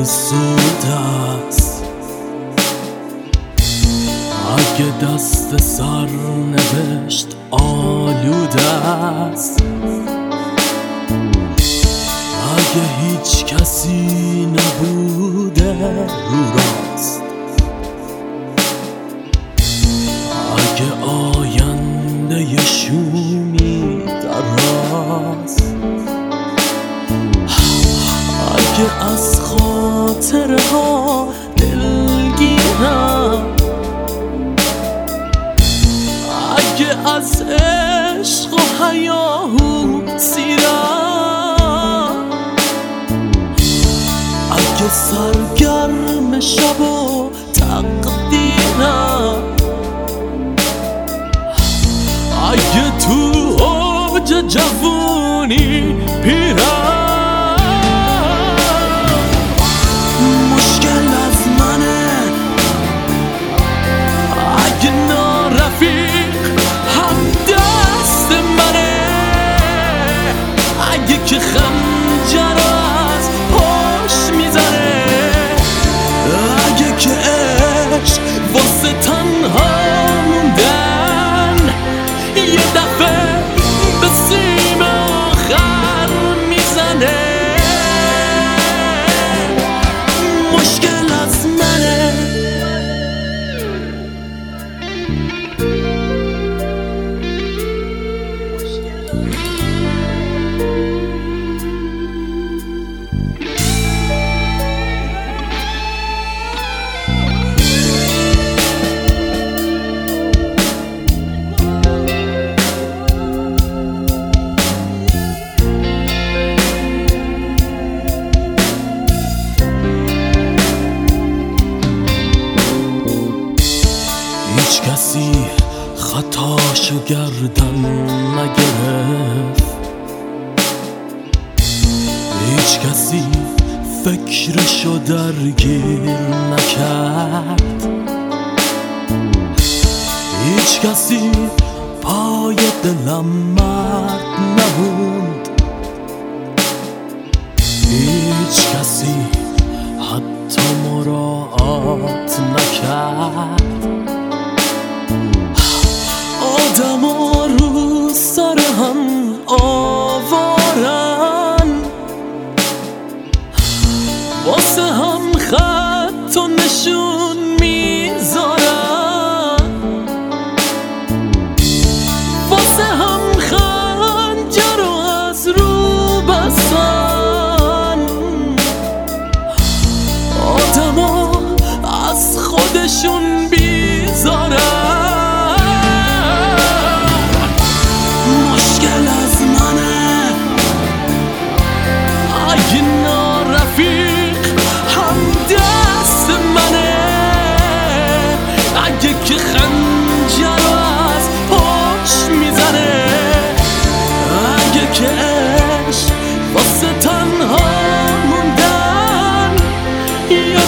سود است. اگه دست سر نوشت آلوده است، اگه هیچ کسی نبوده رو راست، اگه آینده شومی دراست، اگه از خاطره ها دلگیرم، اگه از عشق و هیاهو سیرم، اگه سرگرم شب و تقدیرم، اگه تو اوج جوونی پیرم. مشکل از منه اگه نارفیق هم دست منه، اگه که خنجر از پاش میزنه، اگه که عشق واسه تنها موندن یه دفعه به سیم آخر میزنه. مشکل از منه هیچ کسی خطاشو گردن نگرفت، هیچ کسی فکرشو درگیر نکرد، هیچ کسی پای دلم مرد نبود، هیچ کسی حتی مراعات نکرد. آدما رو سر هم آوارن، واسه هم خط و نشون میذارن، واسه هم خنجر و از رو بستن. آدما از خودشون بیزارن. مشکل از منه اگه نارفیق هم دست منه، اگه که خنجر از پاش میزنه، اگه که عشق واسه تنها موندن یه